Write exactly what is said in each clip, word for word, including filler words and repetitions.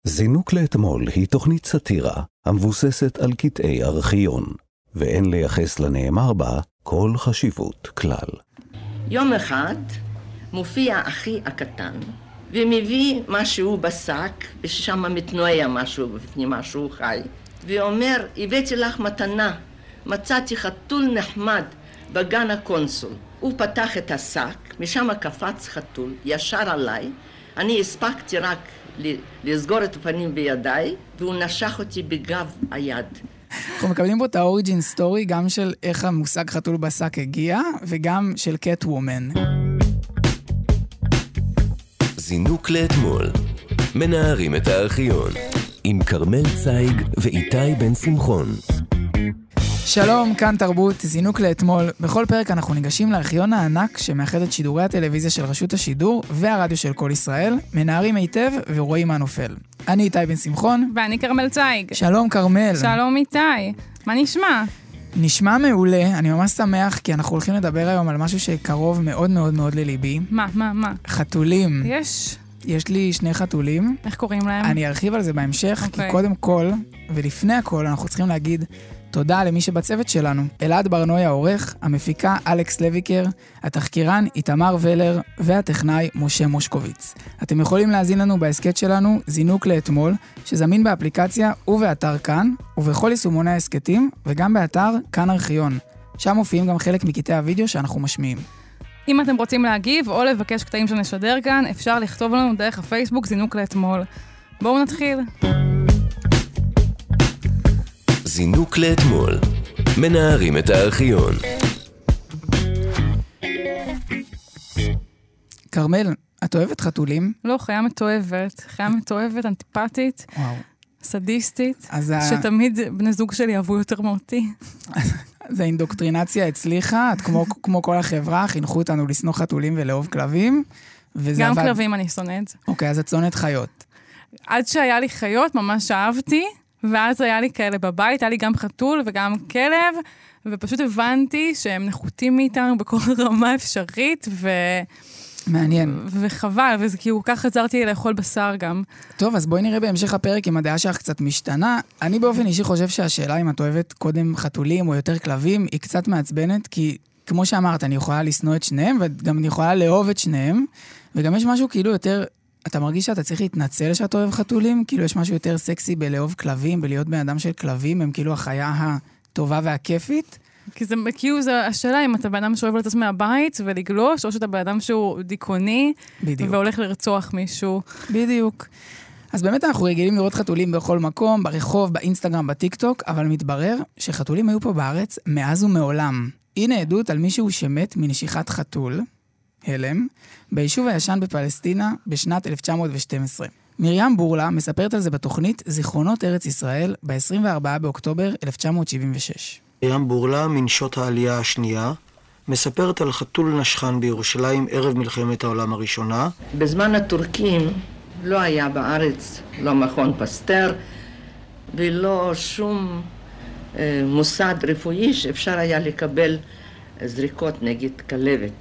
זינוק לאתמול היא תוכנית סאטירה המבוססת על קטעי ארכיון, ואין לייחס לנאמר בה כל חשיבות כלל. יום אחד מופיע אחי הקטן ומביא משהו בשק, ושם מתנועע משהו בפנים, משהו חי, ואומר, הבאתי לך מתנה, מצאתי חתול נחמד בגן הקונסול. הוא פתח את השק, משם קפץ חתול, ישר עליי, אני הספקתי רק לסגור את הפנים בידיי, והוא נשך אותי בגב היד. אנחנו מקבלים פה את האוריג'ין סטורי, גם של איך המושג חתול בשק הגיע, וגם של קט וומן. זינוק לאתמול, מנערים את הארכיון, עם קרמל צייג ואיתי בן שמחון. שלום, כאן תרבות, זינוק לאתמול. בכל פרק אנחנו ניגשים לארכיון הענק שמאחד את שידורי הטלוויזיה של רשות השידור והרדיו של כל ישראל, מנערים היטב ורואים מה נופל. אני איתי בן שמחון. ואני קרמל צייג. שלום קרמל. שלום איתי. מה נשמע? נשמע מעולה, אני ממש שמח כי אנחנו הולכים לדבר היום על משהו שקרוב מאוד מאוד מאוד לליבי. מה, מה, מה? חתולים. יש? יש לי שני חתולים. איך קוראים להם? אני ארחיב על זה בהמשך, okay. כי קודם כל, ולפני הכל, אנחנו צריכים להגיד תודה למי שבצוות שלנו. אלעד ברנוי העורך, המפיקה אלכס לויקר, התחקירן איתמר ולר, והטכנאי משה מושקוביץ. אתם יכולים להזין לנו בהסקט שלנו, זינוק לאתמול, שזמין באפליקציה ובאתר כאן, ובכל יישומוני ההסקטים, וגם באתר כאן ארכיון. שם מופיעים גם חלק מקטעי הוידאו שאנחנו משמיעים. אם אתם רוצים להגיב או לבקש קטעים שנשדר כאן, אפשר לכתוב לנו דרך הפייסבוק זינוק לאתמול. בואו נתחיל. זינוק לאתמול, מנערים את הארכיון. קרמל, את אוהבת חתולים? לא, חיה מתועבת. חיה מתועבת, אנטיפטית, וואו. סדיסטית, אז שתמיד בני זוג שלי אהבו יותר מאותי. זה אינדוקטרינציה הצליחה, את כמו, כמו כל החברה, חינכו אותנו לשנוא חתולים ולאהוב כלבים. גם עבד... כלבים אני שונאת. אוקיי, אז את שונאת חיות. עד שהיה לי חיות, ממש אהבתי, ואז היה לי כאלה בבית, היה לי גם חתול וגם כלב, ופשוט הבנתי שהם נחותים מאיתנו בכל רמה אפשרית, ו... מעניין. וחבל, וזה כאילו כך חזרתי לאכול בשר גם. טוב, אז בואי נראה בהמשך הפרק אם הדעה שלך קצת משתנה. אני באופן אישי חושב שהשאלה אם את אוהבת קודם חתולים או יותר כלבים, היא קצת מעצבנת, כי כמו שאמרת, אני יכולה לשנוא את שניהם, וגם אני יכולה לאהוב את שניהם, וגם יש משהו כאילו יותר... אתה מרגיש שאתה צריך להתנצל שאת אוהב חתולים? כאילו יש משהו יותר סקסי בלאהוב כלבים, בלהיות בן אדם של כלבים, הם כאילו החיה הטובה והכיפית? כי זה כאילו, זה השאלה אם אתה בן אדם שאוהב לצאת מהבית ולגלוש, או שאתה בן אדם שהוא דיכאוני, בדיוק. והולך לרצוח מישהו. בדיוק. אז באמת אנחנו רגילים לראות חתולים בכל מקום, ברחוב, באינסטגרם, בטיקטוק, אבל מתברר שחתולים היו פה בארץ מאז ומעולם. הנה עדות על מישהו שמת מנשיכת חתול, הלם, ביישוב הישן בפלסטינה בשנת אלף תשע מאות ושתים עשרה. מרים בורלה מספרת על זה בתוכנית זיכרונות ארץ ישראל ב-עשרים וארבעה באוקטובר אלף תשע מאות שבעים ושש. מרים בורלה, מנשות העלייה השנייה, מספרת על חתול נשכן בירושלים ערב מלחמת העולם הראשונה. בזמן הטורקים לא היה בארץ לא מכון פסטר ולא שום אה, מוסד רפואי שאפשר היה לקבל זריקות נגד כלבת.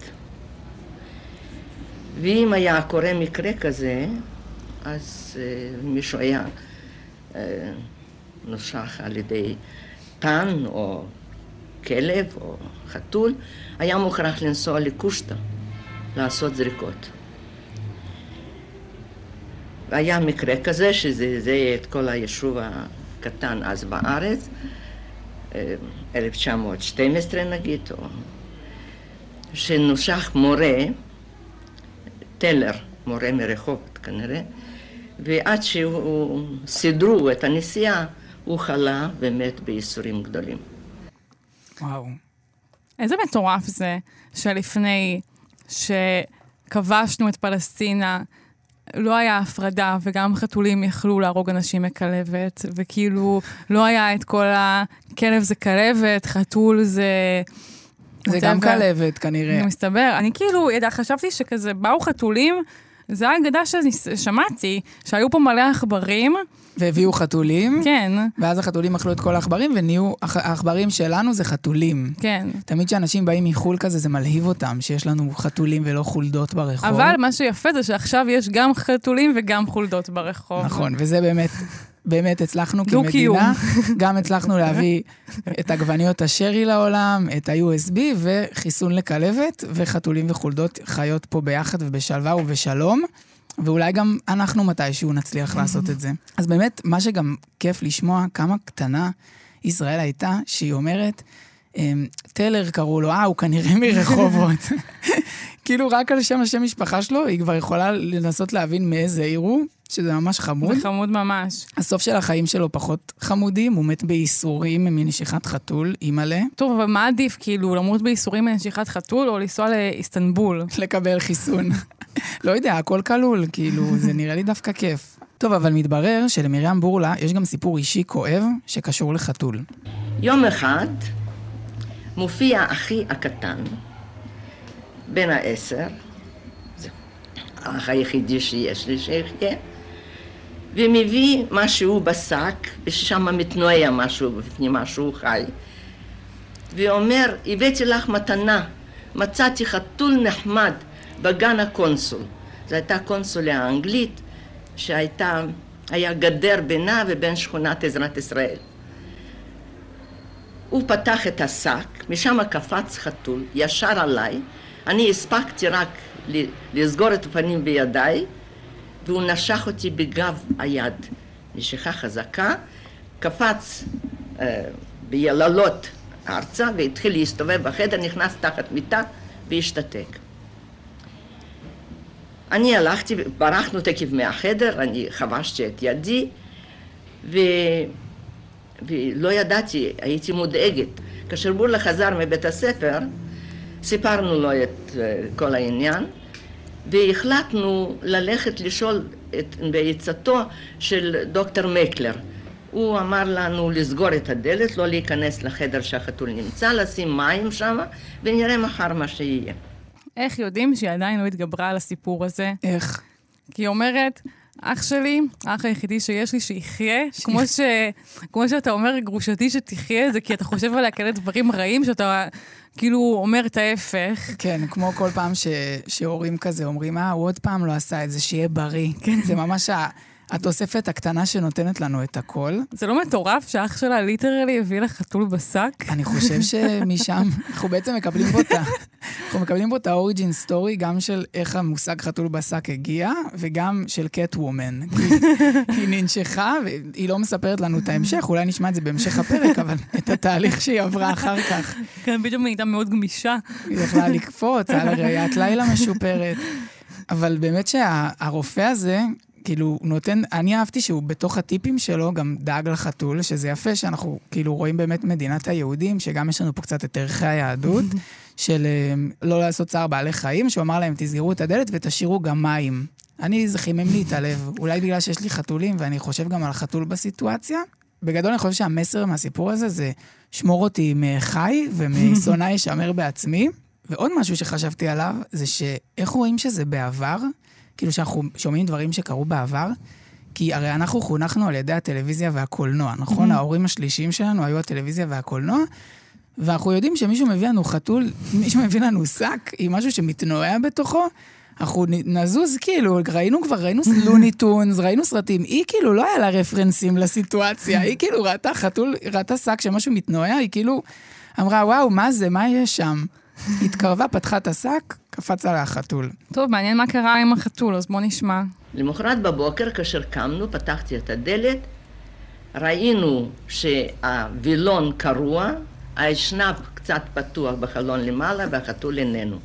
ואם היה קורה מקרה כזה, אז אה, מישהו היה אה, נושך על ידי תן או כלב או חתול, היה מוכרח לנסוע לקושטא, לעשות זריקות. והיה מקרה כזה שזה זה את כל היישוב הקטן אז בארץ, אלף תשע מאות ושתים עשרה נגיד, או שנושך מורה, טלר, מורה מרחובות כנראה, ועד שהוא סידרו את הנסיעה, הוא חלה ומת בייסורים גדולים. וואו. איזה מטורף זה שלפני שכבשנו את פלסטינה, לא היה הפרדה, וגם חתולים יכלו להרוג אנשים מכלבת, וכאילו לא היה את כל הכלב זה כלבת, חתול זה... זה גם כלבת כנראה. זה מסתבר. אני כאילו, ידע, חשבתי שכזה, באו חתולים זה האגדה ששמעתי, שהיו פה מלא עכברים. והביאו חתולים. כן. ואז החתולים אכלו את כל העכברים, ונהיו, העכברים שלנו זה חתולים. כן. תמיד שאנשים באים מחול כזה, זה מלהיב אותם, שיש לנו חתולים ולא חולדות ברחוב. אבל מה שיפה זה שעכשיו יש גם חתולים וגם חולדות ברחוב. נכון, וזה באמת... באמת הצלחנו כמדינה, גם הצלחנו להביא את עגבניות השרי לעולם, את ה-יו אס בי וחיסון לכלבת, וחתולים וחולדות חיות פה ביחד ובשלווה ובשלום, ואולי גם אנחנו מתישהו נצליח לעשות את זה. אז באמת, מה שגם כיף לשמוע, כמה קטנה ישראל הייתה, שהיא אומרת, טלר קראו לו, אה, הוא כנראה מרחובות. כאילו רק על שם השם משפחה שלו, היא כבר יכולה לנסות להבין מאיזה עיר הוא, שזה ממש חמוד. זה חמוד ממש. הסוף של החיים שלו פחות חמודים, הוא מת בייסורים מנשיכת חתול, אימאלה. טוב, אבל מה עדיף, כאילו, למות בייסורים מנשיכת חתול, או לנסוע לאיסטנבול? לקבל חיסון. לא יודע, הכל כלול, כאילו, זה נראה לי דווקא כיף. טוב, אבל מתברר שלמרים בורלה יש גם סיפור אישי כואב שקשור לחתול. יום אחד מופיע אחי הקטן, בן העשר, זה האח היחידי שיש לי שיחיה, ומביא משהו בשק, ושם מתנועע משהו בפנים, משהו חי, ואומר, הבאתי לך מתנה, מצאתי חתול נחמד בגן הקונסול. זו הייתה קונסוליה האנגלית, שהייתה, היה גדר בינה ובין שכונת עזרת ישראל. הוא פתח את השק, משם קפץ חתול, ישר עליי, אני הספקתי רק לסגור את הפנים בידיי, והוא נשך אותי בגב היד. נשיכה חזקה, קפץ אה, ביללות ארצה, והתחיל להסתובב בחדר, נכנס תחת מיטה והשתתק. אני הלכתי, ברחנו תקף מהחדר, אני חבשתי את ידי, ו... ולא ידעתי, הייתי מודאגת. כאשר בורלה חזר מבית הספר, סיפרנו לו את uh, כל העניין, והחלטנו ללכת לשאול את, בעצתו של דוקטור מקלר. הוא אמר לנו לסגור את הדלת, לא להיכנס לחדר שהחתול נמצא, לשים מים שם, ונראה מחר מה שיהיה. איך יודעים שהיא עדיין לא התגברה על הסיפור הזה? איך? כי היא אומרת, אח שלי, האח היחידי שיש לי שיחיה, כמו, ש... כמו שאתה אומר, גרושתי שתחיה, זה כי אתה חושב עליה כאלה דברים רעים, שאתה כאילו אומר את ההפך. כן, כמו כל פעם ש... שהורים כזה אומרים, אה, הוא עוד פעם לא עשה את זה, שיהיה בריא. כן. זה ממש ה... התוספת הקטנה שנותנת לנו את הכל. זה לא מטורף שאח שלה ליטרלי הביא לחתול בשק? אני חושב שמשם אנחנו בעצם מקבלים פה את ה... אנחנו מקבלים פה את האוריג'ין סטורי, גם של איך המושג חתול בשק הגיע, וגם של קט וומן. היא ננשכה, והיא לא מספרת לנו את ההמשך, אולי נשמע את זה בהמשך הפרק, אבל את התהליך שהיא עברה אחר כך. כן, בדיוק הייתה מאוד גמישה. היא יכלה לקפוץ, על הראיית לילה משופרת. אבל באמת שהרופא הזה, כאילו, הוא נותן, אני אהבתי שהוא בתוך הטיפים שלו גם דאג לחתול, שזה יפה שאנחנו כאילו רואים באמת מדינת היהודים, שגם יש לנו פה קצת את ערכי היהדות, של לא לעשות צער בעלי חיים, שהוא אמר להם, תסגרו את הדלת ותשאירו גם מים. אני, זה חימם לי את הלב, אולי בגלל שיש לי חתולים, ואני חושב גם על החתול בסיטואציה. בגדול אני חושב שהמסר מהסיפור הזה זה, שמור אותי מחי ומסונה ישמר בעצמי. ועוד משהו שחשבתי עליו, זה שאיך רואים שזה בעבר, כאילו שאנחנו שומעים דברים שקרו בעבר, כי הרי אנחנו חונכנו על ידי הטלוויזיה והקולנוע, נכון? ההורים השלישיים שלנו היו הטלוויזיה והקולנוע, ואנחנו יודעים שמישהו מביא לנו חתול, מישהו מביא לנו שק, עם משהו שמתנועע בתוכו, אנחנו נזוז כאילו, ראינו כבר, ראינו לוני טונס, ראינו סרטים, היא כאילו לא היה לה רפרנסים לסיטואציה, היא כאילו ראתה חתול, ראתה שק שמשהו מתנועע, היא כאילו אמרה, וואו, מה זה, מה יש שם? התקרבה, פתחה את השק, קפץ עליה החתול. טוב, מעניין מה קרה עם החתול, אז בוא נשמע. למחרת בבוקר, כאשר קמנו, פתחתי את הדלת, ראינו שהווילון קרוע, האשנב קצת פתוח בחלון למעלה, והחתול איננו.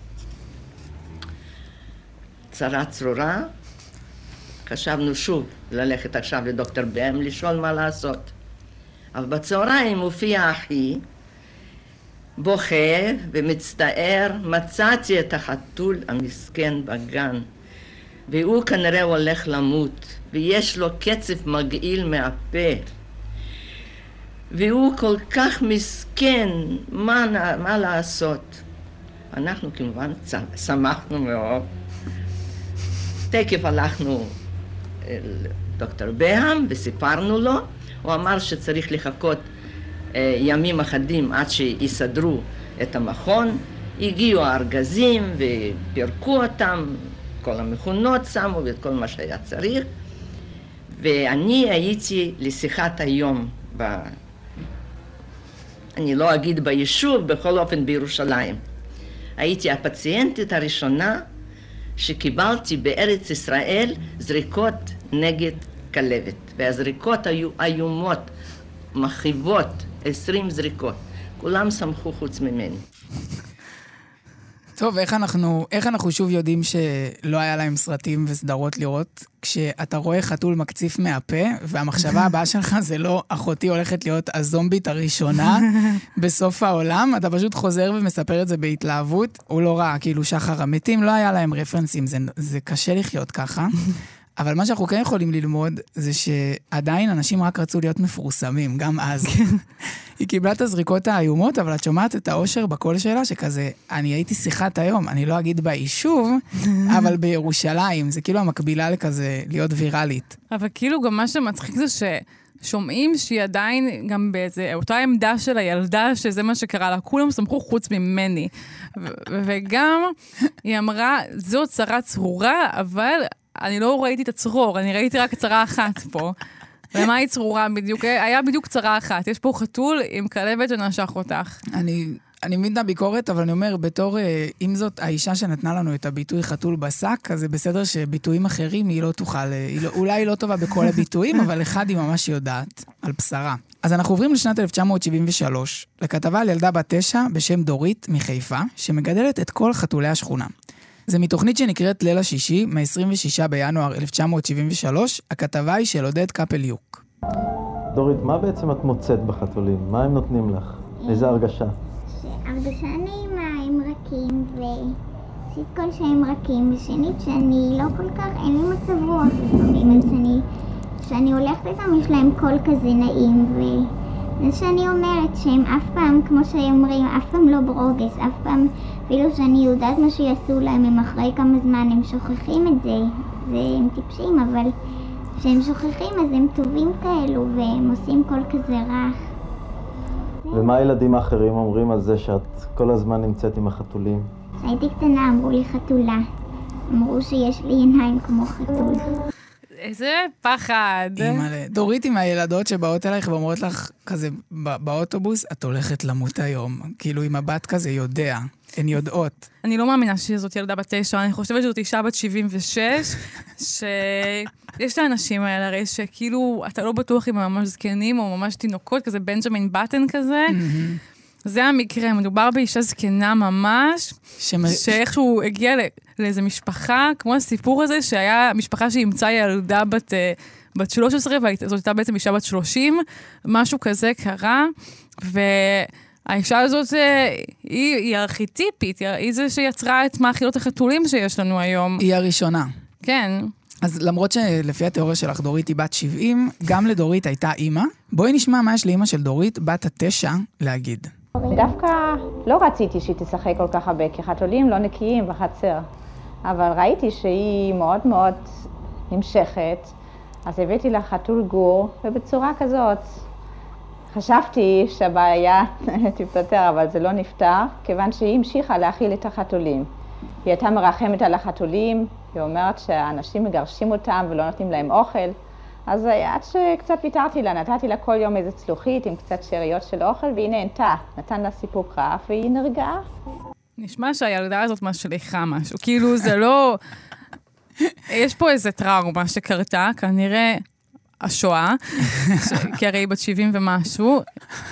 צרה צרורה, חשבנו שוב ללכת עכשיו לדוקטור בם, לשאול מה לעשות. אבל בצהריים מופיע אחי, בוכה ומצטער, מצאתי את החתול המסכן בגן, והוא כנראה הולך למות, ויש לו קצף מגעיל מהפה, והוא כל כך מסכן, מה, מה לעשות? אנחנו כמובן שמחנו מאוד, תקף הלכנו לדוקטור בהם וסיפרנו לו, הוא אמר שצריך לחכות אה, ימים אחדים עד שיסדרו את המכון, הגיעו הארגזים ופירקו אותם, כל המכונות שמו ואת כל מה שהיה צריך, ואני הייתי לשיחת היום, ב... אני לא אגיד ביישוב, בכל אופן בירושלים. הייתי הפציינטית הראשונה שקיבלתי בארץ ישראל זריקות נגד כלבת, והזריקות היו איומות, מכאיבות, עשרים זריקות. כולם שמחו חוץ ממני. טוב, איך אנחנו, איך אנחנו שוב יודעים שלא היה להם סרטים וסדרות לראות, כשאתה רואה חתול מקציף מהפה, והמחשבה הבאה שלך זה לא אחותי הולכת להיות הזומבית הראשונה בסוף העולם, אתה פשוט חוזר ומספר את זה בהתלהבות, הוא לא רע, כאילו שחר המתים, לא היה להם רפרנסים, זה, זה קשה לחיות ככה. אבל מה שאנחנו כן יכולים ללמוד, זה שעדיין אנשים רק רצו להיות מפורסמים, גם אז. היא קיבלה את הזריקות האיומות, אבל את שומעת את האושר בקול שלה, שכזה, אני הייתי שיחת היום, אני לא אגיד ביישוב, אבל בירושלים, זה כאילו המקבילה לכזה, להיות ויראלית. אבל כאילו גם מה שמצחיק זה ששומעים שהיא עדיין גם באיזה, אותה עמדה של הילדה, שזה מה שקרה לה, כולם שמחו חוץ ממני. וגם היא אמרה, זו צרה צרורה, אבל אני לא ראיתי את הצרור, אני ראיתי רק צרה אחת פה. ומה היא צרורה בדיוק? היה בדיוק צרה אחת. יש פה חתול עם כלבת שנשך אותך. אני, אני מבין את הביקורת, אבל אני אומר, בתור, אם זאת האישה שנתנה לנו את הביטוי חתול בשק, אז זה בסדר שביטויים אחרים היא לא תוכל, היא לא, אולי היא לא טובה בכל הביטויים, אבל אחד היא ממש יודעת על בשרה. אז אנחנו עוברים לשנת אלף תשע מאות שבעים ושלוש, לכתבה על ילדה בת תשע בשם דורית מחיפה, שמגדלת את כל חתולי השכונה. זה מתוכנית שנקראת ליל השישי, מ-עשרים ושישה בינואר אלף תשע מאות שבעים ושלוש, הכתבה היא של עודד קפל-יוק. דורית, מה בעצם את מוצאת בחתולים? מה הם נותנים לך? איזה הרגשה? הרגשה נעימה, הם רכים, וסיד כל שהם רכים, ושנית שאני לא כל כך, אין לי מצב רוח לפעמים, אז שאני, שאני הולכת איתם, יש להם קול כזה נעים, וזה שאני אומרת שהם אף פעם, כמו שאומרים, אף פעם לא ברוגס, אף פעם, אפילו שאני יודעת מה שיעשו להם, הם אחרי כמה זמן, הם שוכחים את זה, והם טיפשים, אבל כשהם שוכחים אז הם טובים כאלו, והם עושים קול כזה רך. ומה הילדים האחרים אומרים על זה שאת כל הזמן נמצאת עם החתולים? כשהייתי קטנה אמרו לי חתולה, אמרו שיש לי עיניים כמו חתול. איזה פחד. דורית עם הילדות שבאות אלייך ואומרות לך כזה באוטובוס, את הולכת למות היום. כאילו עם הבת כזה יודע, הן יודעות. אני לא מאמינה שזאת ילדה בת תשע, אני חושבת שזאת אישה בת שבעים ושש, שיש לאנשים האלה הרי שכאילו אתה לא בטוח אם הם ממש זקנים או ממש תינוקות, כזה בנג'מין בטן כזה. זה המקרה, מדובר באישה זקנה ממש, שאיכשהו הגיע לאיזו משפחה, כמו הסיפור הזה, שהיה משפחה שהמצאה ילדה בת, בת שלוש עשרה, וזאת הייתה בעצם אישה בת שלושים, משהו כזה קרה, והאישה הזאת היא, היא ארכיטיפית, היא זה שיצרה את מאכילות החתולים שיש לנו היום. היא הראשונה. כן. אז למרות שלפי התיאוריה שלך דורית היא בת שבעים, גם לדורית הייתה אימא. בואי נשמע מה יש לאימא של דורית, בת התשע, להגיד. דווקא לא רציתי שהיא תשחק כל כך הרבה, כי חתולים לא נקיים בחצר. אבל ראיתי שהיא מאוד מאוד נמשכת, אז הבאתי לה חתול גור, ובצורה כזאת חשבתי שהבעיה תפתר, אבל זה לא נפתר, כיוון שהיא המשיכה להאכיל את החתולים. היא הייתה מרחמת על החתולים, היא אומרת שהאנשים מגרשים אותם ולא נותנים להם אוכל, אז עד שקצת פיתרתי לה, נתתי לה כל יום איזה צלוחית עם קצת שאריות של אוכל, והיא נהנתה, נתן לה סיפוק רב, והיא נרגעה. נשמע שהילדה הזאת משליחה משהו, כאילו זה לא... יש פה איזה טראומה שקרתה, כנראה השואה, כי הרי היא בת שבעים ומשהו.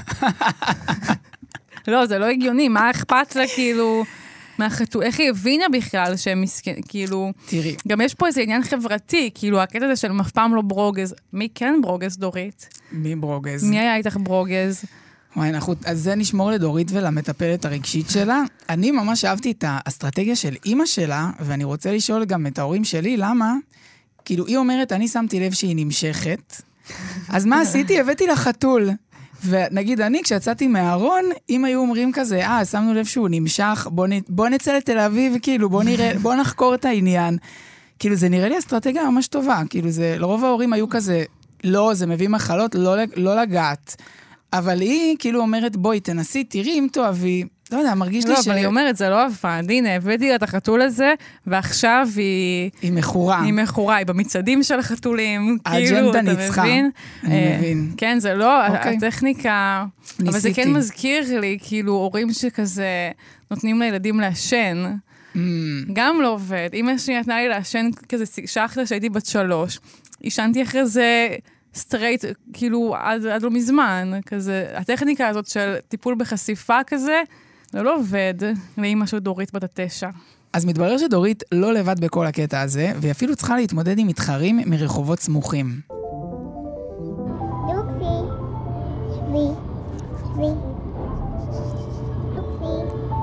לא, זה לא הגיוני, מה אכפת לה כאילו... מהחתול, איך היא הבינה בכלל שהם מסכנים, כאילו... תראי. גם יש פה איזה עניין חברתי, כאילו, הקטע הזה של אף פעם לא ברוגז. מי כן ברוגז, דורית? מי ברוגז? מי היה איתך ברוגז? וואי, אנחנו... אז זה נשמור לדורית ולמטפלת הרגשית שלה. אני ממש אהבתי את האסטרטגיה של אימא שלה, ואני רוצה לשאול גם את ההורים שלי, למה? כאילו, היא אומרת, אני שמתי לב שהיא נמשכת, אז מה עשיתי? הבאתי לה חתול. ונגיד אני, כשיצאתי מהארון, אם היו אומרים כזה, אה, שמנו לב שהוא נמשך, בוא, נ... בוא נצא לתל אביב, כאילו, בוא נראה, בוא נחקור את העניין. כאילו, זה נראה לי אסטרטגיה ממש טובה. כאילו, זה, לרוב ההורים היו כזה, לא, זה מביא מחלות, לא, לא לגעת. אבל היא כאילו אומרת, בואי, תנסי, תראי אם תאהבי. לא יודע, מרגיש לי ש... לא, אבל היא אומרת, זה לא עבד. הנה, הבאתי את החתול הזה, ועכשיו היא... היא מכורה. היא מכורה, היא במצעדים של החתולים. האג'נדה ניצחה. אני מבין. כן, זה לא, הטכניקה... אבל זה כן מזכיר לי, כאילו, הורים שכזה נותנים לילדים לעשן. גם לא עובד. אמא שלי נתנה לי לעשן כזה שחטה שהייתי בת שלוש. עישנתי אחרי זה... סטרייט, כאילו, עד, עד לא מזמן, כזה, הטכניקה הזאת של טיפול בחשיפה כזה, זה לא עובד לאמא של דורית בת התשע. אז מתברר שדורית לא לבד בכל הקטע הזה, והיא אפילו צריכה להתמודד עם מתחרים מרחובות סמוכים. דוקסי, שבי, שבי. דוקסי.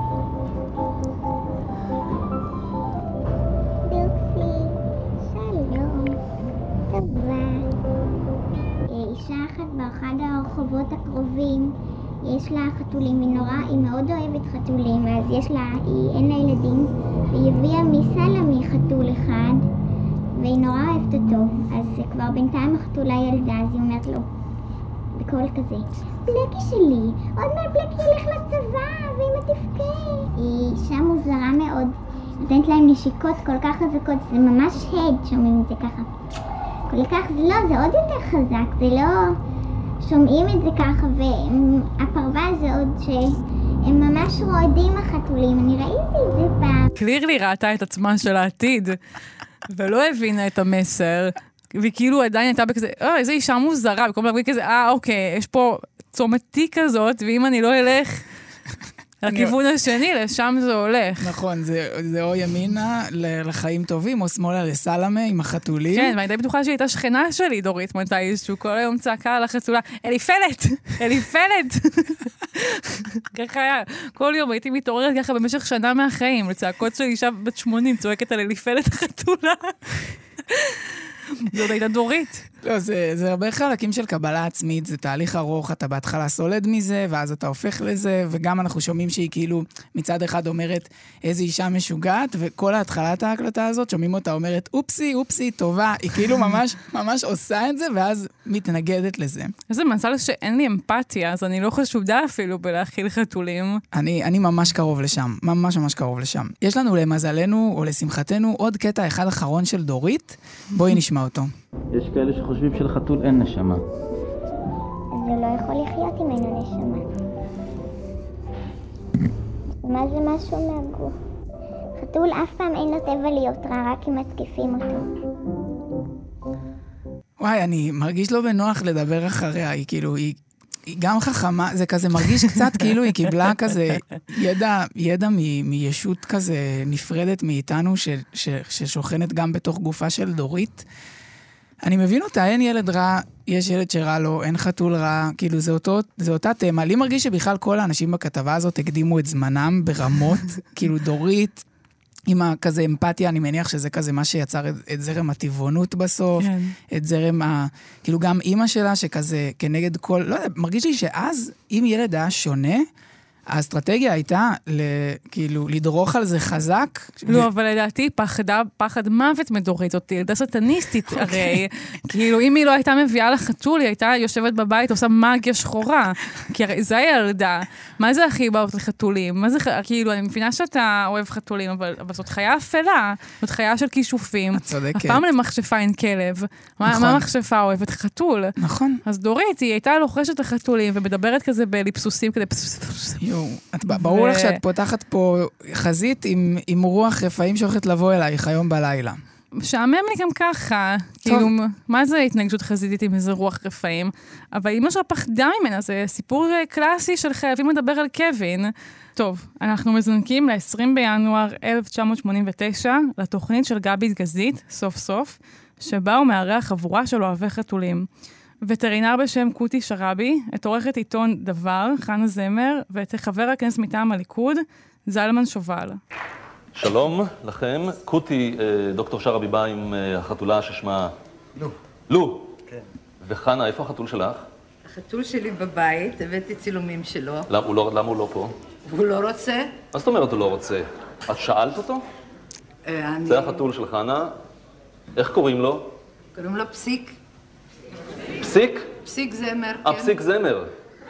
דוקסי, שלום, טובה. אישה אחת באחד הרחובות הקרובים, יש לה חתולים, היא נורא, היא מאוד אוהבת חתולים, אז יש לה, היא, אין לה ילדים, והיא הביאה מסלמי חתול אחד, והיא נורא אוהבת אותו, אז כבר בינתיים החתולה ילדה, אז היא אומרת לו, בקול כזה, בלקי שלי, עוד מעט בלקי ילך לצבא, ואמא תבכה. היא אישה מוזרה מאוד, נותנת להם נשיקות כל כך חזקות, זה ממש הד, שומעים את זה ככה. כל כך, זה לא, זה עוד יותר חזק, זה לא... שומעים את זה ככה, והפרווה זה עוד שהם ממש רועדים החתולים, אני ראיתי את זה פעם. קלירלי ראתה את עצמה של העתיד, ולא הבינה את המסר, והיא כאילו עדיין הייתה בכזה, אה, איזו אישה מוזרה, במקום להגיד כזה, אה, אוקיי, יש פה צומתי כזאת, ואם אני לא אלך... לכיוון השני, לשם זה הולך. נכון, זה, זה או ימינה לחיים טובים, או שמאלה לסלמה עם החתולים. כן, ואני די בטוחה שהיא הייתה שכנה שלי, דורית, מתישהו, כל היום צעקה על החתולה, אליפלת, אליפלת. ככה היה, כל יום הייתי מתעוררת ככה במשך שנה מהחיים, לצעקות של אישה בת שמונים, צועקת על אליפלת החתולה. זאת הייתה דורית. לא, זה, זה הרבה חלקים של קבלה עצמית, זה תהליך ארוך, אתה בהתחלה סולד מזה, ואז אתה הופך לזה, וגם אנחנו שומעים שהיא כאילו מצד אחד אומרת איזו אישה משוגעת, וכל ההתחלת ההקלטה הזאת, שומעים אותה אומרת, אופסי, אופסי, טובה, היא כאילו ממש, ממש עושה את זה, ואז מתנגדת לזה. איזה מזל שאין לי אמפתיה, אז אני לא חשודה אפילו בלהכיל חתולים. אני, אני ממש קרוב לשם, ממש ממש קרוב לשם. יש לנו למזלנו, או לשמחתנו, עוד קטע אחד אחרון של דורית, בואי נשמע אותו. יש כאלה שחושבים שלחתול אין נשמה. אז זה לא יכול לחיות אם אין נשמה. מה זה משהו מהגוף? חתול אף פעם אין לו טבע להיות רע, רק אם מתקיפים אותו. וואי, אני מרגיש לא בנוח לדבר אחריה, היא כאילו, היא, היא גם חכמה, זה כזה מרגיש קצת כאילו היא קיבלה כזה ידע, ידע מ, מישות כזה נפרדת מאיתנו, ש, ש, ששוכנת גם בתוך גופה של דורית. אני מבין אותה, אין ילד רע, יש ילד שרע לו, אין חתול רע, כאילו זה, אותו, זה אותה תמה. לי מרגיש שבכלל כל האנשים בכתבה הזאת הקדימו את זמנם ברמות, כאילו דורית, עם כזה אמפתיה, אני מניח שזה כזה מה שיצר את, את זרם הטבעונות בסוף, כן. את זרם ה... כאילו גם אימא שלה שכזה כנגד כל... לא יודע, מרגיש לי שאז, אם ילד היה שונה, האסטרטגיה הייתה, כאילו, לדרוך על זה חזק. לא, אבל לדעתי, פחד מוות מדורית, זאת ילדה סטניסטית, הרי, כאילו, אם היא לא הייתה מביאה לחתול, היא הייתה יושבת בבית, עושה מגיה שחורה, כי הרי זה הילדה. מה זה הכי באות לחתולים? מה זה, כאילו, אני מבינה שאתה אוהב חתולים, אבל זאת חיה אפלה, זאת חיה של כישופים. את צודקת. הפעם למחשפה אין כלב. מה המחשפה אוהבת? חתול. נכון. אז דורית, היא הייתה לוחשת לחתולים, ומדברת כזה בליפסוסים, כזה ברור לך שאת פותחת פה חזית עם, עם רוח רפאים שהולכת לבוא אלייך היום בלילה. משעמם לי גם ככה, כאילו, מה זה התנגשות חזיתית עם איזה רוח רפאים? אבל אמא שלה פחדה ממנה, זה סיפור קלאסי של חייבים לדבר על קווין. טוב, אנחנו מזנקים ל-עשרים בינואר אלף תשע מאות שמונים ותשע, לתוכנית של גבי גזית, סוף סוף, שבה הוא מארח חבורה של אוהבי חתולים. וטרינר בשם קוטי שרבי, את עורכת עיתון דבר, חנה זמר, ואת חבר הכנסת מטעם הליכוד, זלמן שובל. שלום לכם, קוטי, דוקטור שרבי בא עם החתולה ששמה... לו. לו. כן. וחנה, איפה החתול שלך? החתול שלי בבית, הבאתי צילומים שלו. למה הוא לא, למה הוא לא פה? הוא לא רוצה. מה זאת אומרת הוא לא רוצה? את שאלת אותו? אני... זה החתול של חנה, איך קוראים לו? קוראים לו פסיק. פסיק? פסיק זמר, אה, כן. פסיק זמר.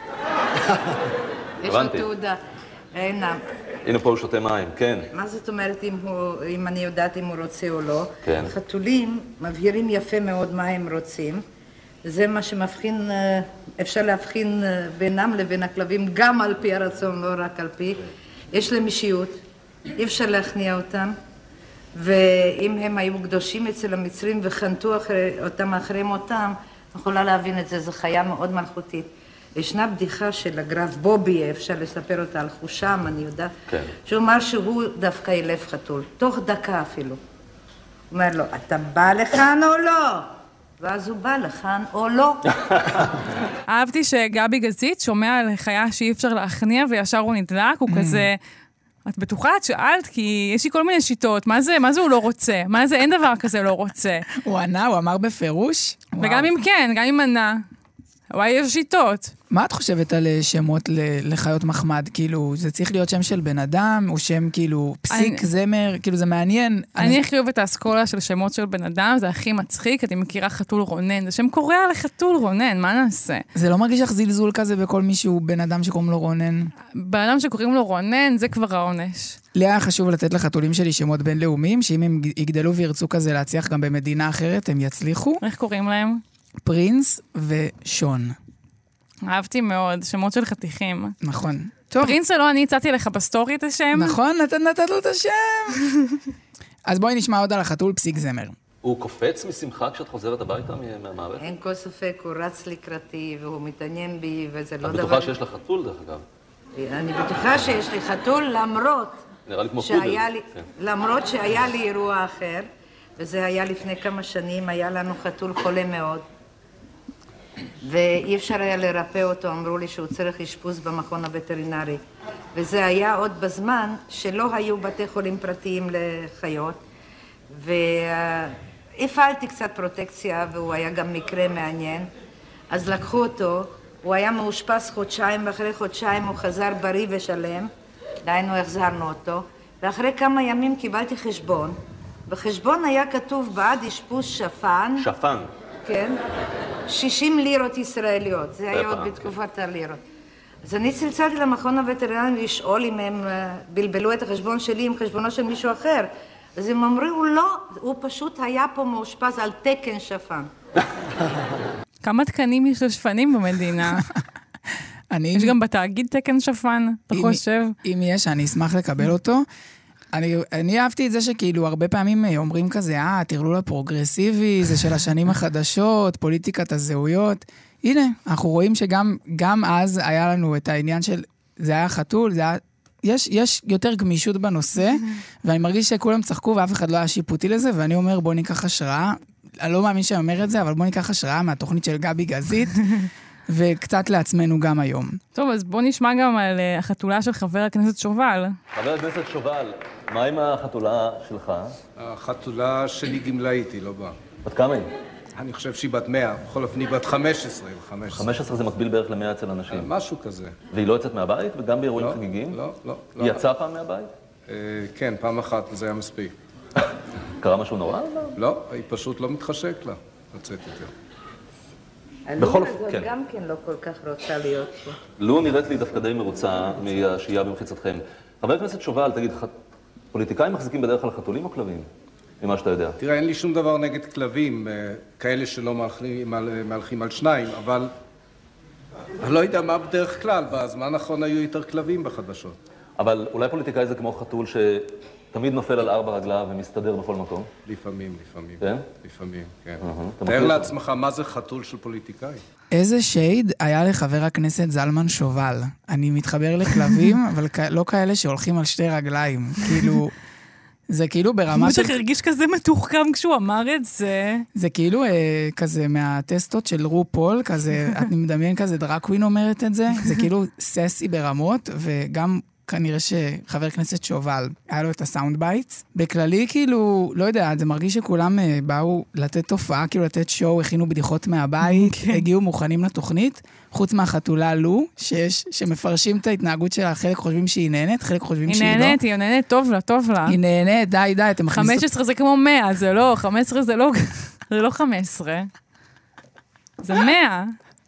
יש לו תעודה. הנה. הנה פה הוא שותה מים, כן. מה זאת אומרת אם, הוא, אם אני יודעת אם הוא רוצה או לא? כן. חתולים מבהירים יפה מאוד מה הם רוצים. זה מה שמבחין, אפשר להבחין בינם לבין הכלבים גם על פי הרצון, לא רק על פי. יש להם אישיות, אי אפשר להכניע אותם. ואם הם היו קדושים אצל המצרים וחנתו אחרי, אותם אחרי מותם, יכולה להבין את זה, זו חיה מאוד מלכותית. ישנה בדיחה של הגרף בובי, אפשר לספר אותה על חושם, אני יודעת, כן. שהוא אמר שהוא דווקא ילף חתול, תוך דקה אפילו. הוא אומר לו, אתה בא לכאן או לא? ואז הוא בא לכאן או לא. אהבתי שגבי גזית שומע על חיה שאי אפשר להכניע וישר הוא נדלק, הוא כזה... את בטוחה? את שאלת? כי יש לי כל מיני שיטות. מה זה, מה זה הוא לא רוצה? מה זה, אין דבר כזה לא רוצה. הוא ענה, הוא אמר בפירוש? וגם אם כן, גם אם ענה. וואי, יש שיטות. מה את חושבת על שמות לחיות מחמד? כאילו, זה צריך להיות שם של בן אדם, או שם כאילו פסיק, זמר, כאילו זה מעניין. אני הכי אוהבת את האסכולה של שמות של בן אדם, זה הכי מצחיק, אני מכירה חתול רונן, זה שם קורא לחתול רונן, מה נעשה? זה לא מרגיש לך זלזול כזה בכל מישהו בן אדם שקוראים לו רונן? בן אדם שקוראים לו רונן, זה כבר העונש. לי היה חשוב לתת לחתולים שלי שמות בינלאומיים, שאם הם יגדלו וירצו כזה להצליח גם במדינה אחרת, הם יצליחו. איך קוראים להם? פרינס ושון. אהבתי מאוד, שמות של חתיכים. נכון. טוב. פרינס לא, אני הצעתי לך בסטורי את השם. נכון, נתת, נתת לו את השם. אז בואי נשמע עוד על החתול פסיק זמר. הוא קופץ משמחה כשאת חוזרת הביתה מהמערכת? אין כל ספק, הוא רץ לקראתי והוא מתעניין בי, וזה לא דבר... את בטוחה שיש לך חתול, דרך אגב? אני בטוחה שיש לי חתול, למרות... נראה לי כמו פודל. למרות שהיה לי אירוע אחר, וזה היה לפני כמה שנים, היה לנו חתול חולה מאוד. ואי אפשר היה לרפא אותו, אמרו לי שהוא צריך אשפוז במכון הווטרינרי. וזה היה עוד בזמן שלא היו בתי חולים פרטיים לחיות. והפעלתי קצת פרוטקציה, והוא היה גם מקרה מעניין. אז לקחו אותו, הוא היה מאושפז חודשיים, ואחרי חודשיים הוא חזר בריא ושלם. דיינו החזרנו אותו. ואחרי כמה ימים קיבלתי חשבון. בחשבון היה כתוב בעד אשפוז שפן. שפן. כן. שישים לירות ישראליות. זה היה עוד בתקופת הלירות. אז אני צלצלתי למכון הווטרינרי לשאול אם הם בלבלו את החשבון שלי עם חשבונו של מישהו אחר. אז הם אמרו, לא, הוא פשוט היה פה מאושפז על תקן שפן. כמה תקנים יש לשפנים במדינה? יש גם בתאגיד תקן שפן, אתה חושב? אם יש, אני אשמח לקבל אותו. אני, אני אהבתי את זה שכאילו הרבה פעמים אומרים כזה, אה, תרלול הפרוגרסיבי, זה של השנים החדשות, פוליטיקת הזהויות. הנה, אנחנו רואים שגם גם אז היה לנו את העניין של, זה היה חתול, זה היה, יש, יש יותר גמישות בנושא, ואני מרגיש שכולם צחקו ואף אחד לא היה שיפוטי לזה, ואני אומר, בוא ניקח השראה, אני לא מאמין שאני אומר את זה, אבל בוא ניקח השראה מהתוכנית של גבי גזית, וקצת לעצמנו גם היום. טוב, אז בוא נשמע גם על החתולה של חבר הכנסת שובל. חבר הכנסת שובל, מה עם החתולה שלך? החתולה שלי גמלאית, היא לא באה. בת כמה היא? אני חושב שהיא בת מאה, בכל אופן היא בת חמש עשרה. חמש עשרה זה מקביל בערך למאה אצל אנשים. משהו כזה. והיא לא יצאת מהבית? וגם באירועים חגיגים? לא, לא. היא יצאה פעם מהבית? כן, פעם אחת, וזה היה מספיק. קרה משהו נורא? לא, היא פשוט לא מתחשק לה לצאת יותר. הלונה הזאת גם כן לא כל כך רוצה להיות פה. לו נראית לי דווקא די מרוצה מהשהייה במחיצתכם. חבר הכנסת שובל, תגיד, פוליטיקאים מחזיקים בדרך כלל חתולים או כלבים? ממה שאתה יודע. תראה, אין לי שום דבר נגד כלבים, כאלה שלא מהלכים על שניים, אבל אני לא יודע מה בדרך כלל, בזמן האחרון היו יותר כלבים בחדשות. אבל אולי פוליטיקאי זה כמו חתול שתמיד נופל על ארבע רגליו ומסתדר בכל מקום? לפעמים, לפעמים. כן? לפעמים, כן. תאר לעצמך מה זה חתול של פוליטיקאי. איזה שייד היה לחבר הכנסת זלמן שובל. אני מתחבר לכלבים, אבל לא כאלה שהולכים על שתי רגליים. כאילו... זה כאילו ברמה של... הוא הרגיש כזה מתוחכם כשהוא אמר את זה. זה כאילו אה, כזה מהטסטות של רופול, כזה, את מדמיין כזה דרקווין אומרת את זה, זה כאילו ססי ברמות, וגם כנראה שחבר כנסת שובל, היה לו את הסאונד בייטס. בכללי, כאילו, לא יודע, זה מרגיש שכולם באו לתת תופעה, כאילו לתת שואו, הכינו בדיחות מהבית, הגיעו מוכנים לתוכנית, חוץ מהחתולה לו, שיש, שמפרשים את ההתנהגות שלה, חלק חושבים שהיא נהנית, חלק חושבים שהיא לא. היא נהנית, היא נהנית, טוב לה, טוב לה. היא נהנית, די, די, אתם מכניסות... חמש עשרה זה כמו מאה, זה לא, חמש עשרה זה לא, זה לא חמש עשרה. זה מאה.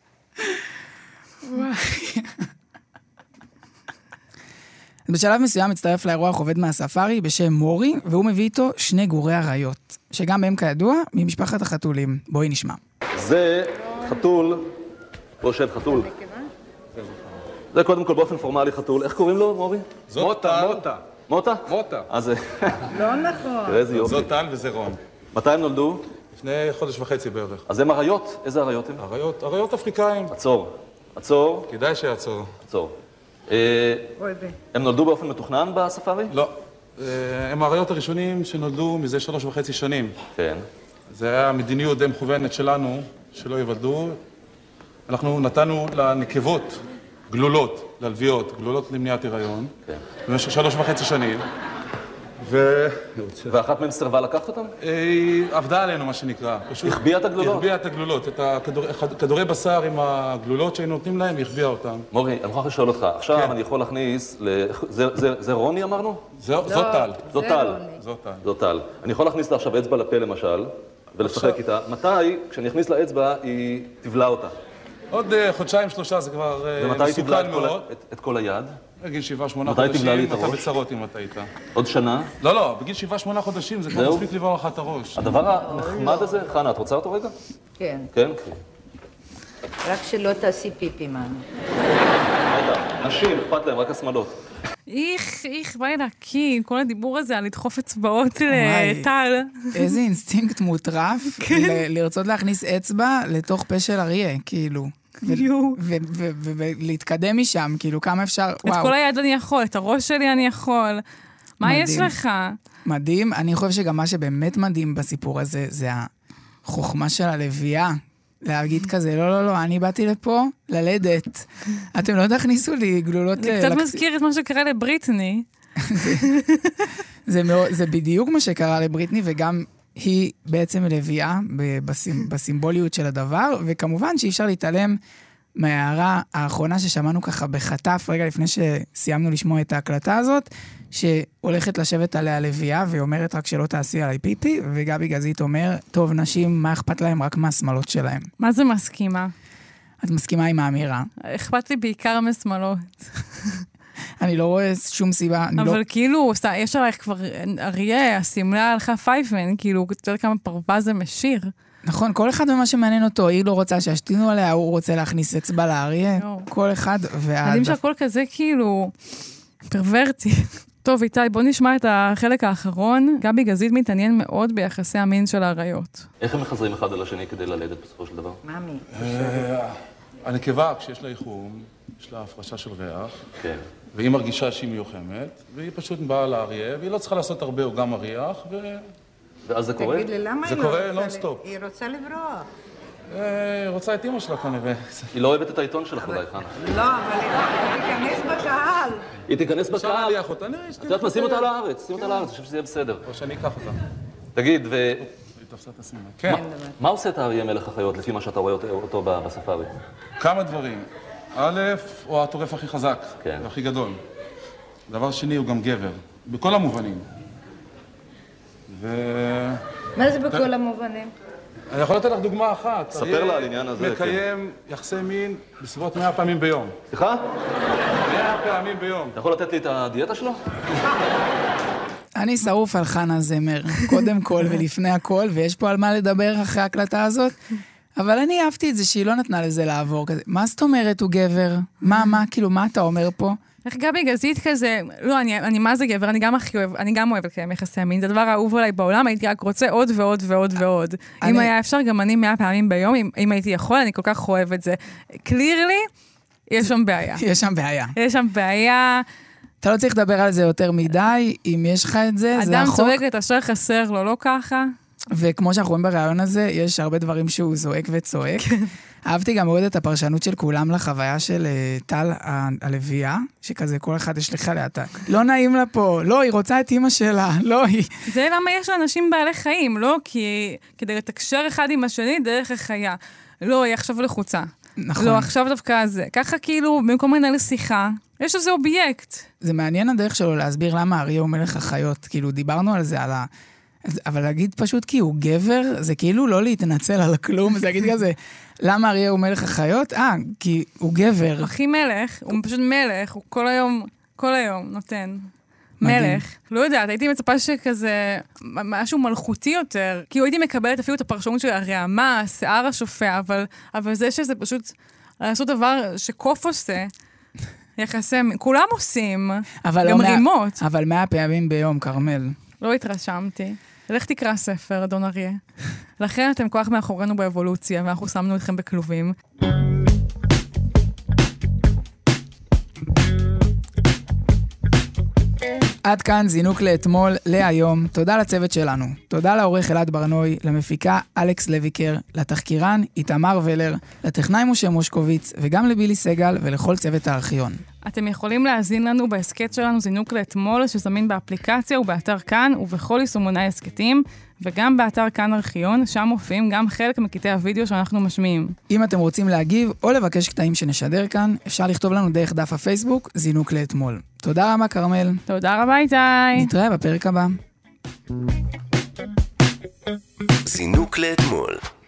בשלב מסוים מצטרף לאירוח עובד מהספארי בשם מורי, והוא מביא איתו שני גורי אריות, שגם הם כידוע ממשפחת החתולים. בואי נשמע. זה חתול, בוא שב חתול. זה קודם כל באופן פורמלי חתול. איך קוראים לו, מורי? זאת טל. מוטה. מוטה? מוטה. אז זה... לא נכון. תראה איזה יופי. זאת טל וזה רון. מתי הם נולדו? לפני חודש וחצי בערך. אז הם אריות? איזה אריות הם? אריות, אריות אפריקאים. עצור. עצור. כדאי שיעצור. עצור. הם נולדו באופן מתוכנן בספארי? לא. הם האריות הראשונים שנולדו מזה שלוש וחצי שנים. כן. זה היה מדיניות די מכוונת שלנו, שלא יוולדו. אנחנו נתנו לנקבות גלולות, ללוויות, גלולות למניעת הריון. כן. במשך שלוש וחצי שנים. ו... ואחת מהם סרבה לקחת אותם? היא עבדה עלינו, מה שנקרא. החביאה את הגלולות? החביאה את הגלולות. את הכדורי בשר עם הגלולות שהיינו נותנים להם, היא החביאה אותם. מורי, אני מוכרח לשאול אותך. עכשיו אני יכול להכניס... זה רוני אמרנו? זאת טל. זאת טל. זאת טל. אני יכול להכניס לה עכשיו אצבע לפה למשל, ולשחק איתה. מתי, כשאני אכניס לה אצבע, היא תבלע אותה? עוד חודשיים, שלושה, זה כבר מסוכן מאוד. את כל היד? בגיל שבעה, שמונה חודשים, אתה בצרות אם אתה איתה. עוד שנה? לא, לא, בגיל שבעה, שמונה חודשים, זה כבר מספיק לבעור לך את הראש. הדבר הנחמד הזה, חנה, את רוצה אותו רגע? כן. כן? רק שלא תעשי פיפי, מן. רגע, נשים, אכפת להם, רק השמאלות. איך, איך, בא לי להקים, כל הדיבור הזה על לדחוף אצבעות לטל. איזה אינסטינקט מוטרף לרצות להכניס אצבע לתוך פה של אריה, כאילו. ולהתקדם משם, כאילו, כמה אפשר... את כל היד אני יכול, את הראש שלי אני יכול. מה יש לך? מדהים. אני חושב שגם מה שבאמת מדהים בסיפור הזה, זה החוכמה של הלוויה. להגיד כזה, לא, לא, לא, אני באתי לפה ללדת. אתם לא תכניסו לי גלולות... זה קצת מזכיר את מה שקרה לבריטני. זה בדיוק מה שקרה לבריטני, וגם... היא בעצם לביאה בסימבוליות של הדבר, וכמובן שאי אפשר להתעלם מההערה האחרונה ששמענו ככה בחטף, רגע לפני שסיימנו לשמוע את ההקלטה הזאת, שהולכת לשבת עליה לביאה, והיא אומרת רק שלא תעשי עליי פיפי, וגבי גזית אומר, טוב, נשים, מה אכפת להם רק מהשמאלות שלהם? מה זה מסכימה? את מסכימה עם האמירה? אכפת לי בעיקר משמאלות. אני לא רואה שום סיבה. אבל לא... כאילו, יש עלייך כבר אריה, הסמלה הלכה פייפן, כאילו, אתה יודע כמה פרווה זה משיר. נכון, כל אחד במה שמעניין אותו, היא לא רוצה שישתינו עליה, הוא רוצה להכניס אצבע לאריה, כל אחד והעד... מדהים שהכל כזה כאילו פרוורטי. טוב, איתי, בוא נשמע את החלק האחרון. גבי גזית מתעניין מאוד ביחסי המין של האריות. איך הם מחזרים אחד על השני כדי ללדת בסופו של דבר? ממי. הנקבה, כשיש לה איחום, יש לה הפרשה של ריח. כן. והיא מרגישה שהיא מיוחמת, והיא פשוט באה לאריה, והיא לא צריכה לעשות הרבה, הוא גם מריח, ו... ואז זה קורה? תגיד לי, למה זה היא קורה לא רוצה... נונסטופ. היא רוצה לברוח. היא רוצה את אמא שלה כנראה. היא לא אוהבת את העיתון שלך אולי, חנה. לא, אבל היא תיכנס בקהל. היא תיכנס בקהל. אפשר להליח אותה, נראה, את יודעת מה, שים אותה לארץ, שים אותה לארץ, אני חושב שזה יהיה בסדר. או שאני אקח אותה. תגיד, ו... היא תפסה את הסימן. כן. מה עושה את האריה מלך החיות, לפי מה שאתה רואה אותו בספארי? כמה דברים. א', הוא הטורף הכי חזק, הכי גדול. דבר שני, הוא גם גבר, בכל המובנים. ו... מה זה בכל המובנים? אני יכול לתת לך דוגמה אחת. ספר לה על עניין הזה, כן. מקיים יחסי מין בסביבות מאה פעמים ביום. סליחה? מאה פעמים ביום. אתה יכול לתת לי את הדיאטה שלו? אני שרוף על חנה זמר, קודם כל ולפני הכל, ויש פה על מה לדבר אחרי ההקלטה הזאת. אבל אני אהבתי את זה שהיא לא נתנה לזה לעבור כזה. מה זאת אומרת הוא גבר? מה, מה, כאילו, מה אתה אומר פה? איך גבי גזית כזה, לא, אני, אני מה זה גבר, אני גם הכי אוהב, אני גם אוהבת כאלה יחסי המין, זה דבר האהוב עליי בעולם, הייתי רק רוצה עוד ועוד ועוד ועוד. אני... אם היה אפשר, גם אני מאה פעמים ביום, אם, אם הייתי יכול, אני כל כך אוהב את זה. קלירלי, יש שם בעיה. יש שם בעיה. יש שם בעיה. אתה לא צריך לדבר על זה יותר מדי, אם יש לך את זה, זה החוק. אדם צועק את אשר חסר לו, לא ככה. וכמו שאנחנו רואים ברעיון הזה, יש הרבה דברים שהוא זועק וצועק. אהבתי גם מאוד את הפרשנות של כולם לחוויה של uh, טל הלוויה, שכזה כל אחד יש לך עליה, לא נעים לה פה, לא, היא רוצה את אמא שלה, לא, היא... זה למה יש לאנשים בעלי חיים, לא? כי כדי לתקשר אחד עם השני דרך החיה. לא, היא עכשיו לחוצה. נכון. לא, עכשיו דווקא זה. ככה כאילו, במקום לנהל שיחה, יש איזה אובייקט. זה מעניין הדרך שלו להסביר למה אריה הוא מלך החיות. כאילו, דיברנו על זה, על ה... אבל להגיד פשוט כי הוא גבר, זה כאילו לא להתנצל על כלום, זה להגיד כזה, למה אריה הוא מלך החיות? אה, כי הוא גבר. הכי מלך, הוא פשוט מלך, הוא כל היום, כל היום נותן. מלך. לא יודעת, הייתי מצפה שכזה, משהו מלכותי יותר, כי הייתי מקבלת אפילו את הפרשנות של הרעמה, השיער השופע, אבל, אבל זה שזה פשוט לעשות דבר שקוף עושה, יחסי, כולם עושים, גם לא רימות. מה, אבל מאה פעמים ביום, קרמל. לא התרשמתי. לך תקרא ספר, אדון אריה. לכן אתם כוח מאחורינו באבולוציה, ואנחנו שמנו אתכם בכלובים. עד כאן זינוק לאתמול, להיום. תודה לצוות שלנו. תודה לעורך אלעד ברנוי, למפיקה אלכס לויקר, לתחקירן איתמר ולר, לטכנאי משה מושקוביץ, וגם לבילי סגל ולכל צוות הארכיון. אתם יכולים להזין לנו בהסקט שלנו זינוק לאתמול, שזמין באפליקציה ובאתר כאן ובכל יישומוני הסקטים, וגם באתר כאן ארכיון, שם מופיעים גם חלק מקטעי הוידאו שאנחנו משמיעים. אם אתם רוצים להגיב או לבקש קטעים שנשדר כאן, אפשר לכתוב לנו דרך דף הפייסבוק, זינוק לאתמול. תודה רבה, קרמל. תודה רבה, איתי. נתראה בפרק הבא. זינוק לאתמול.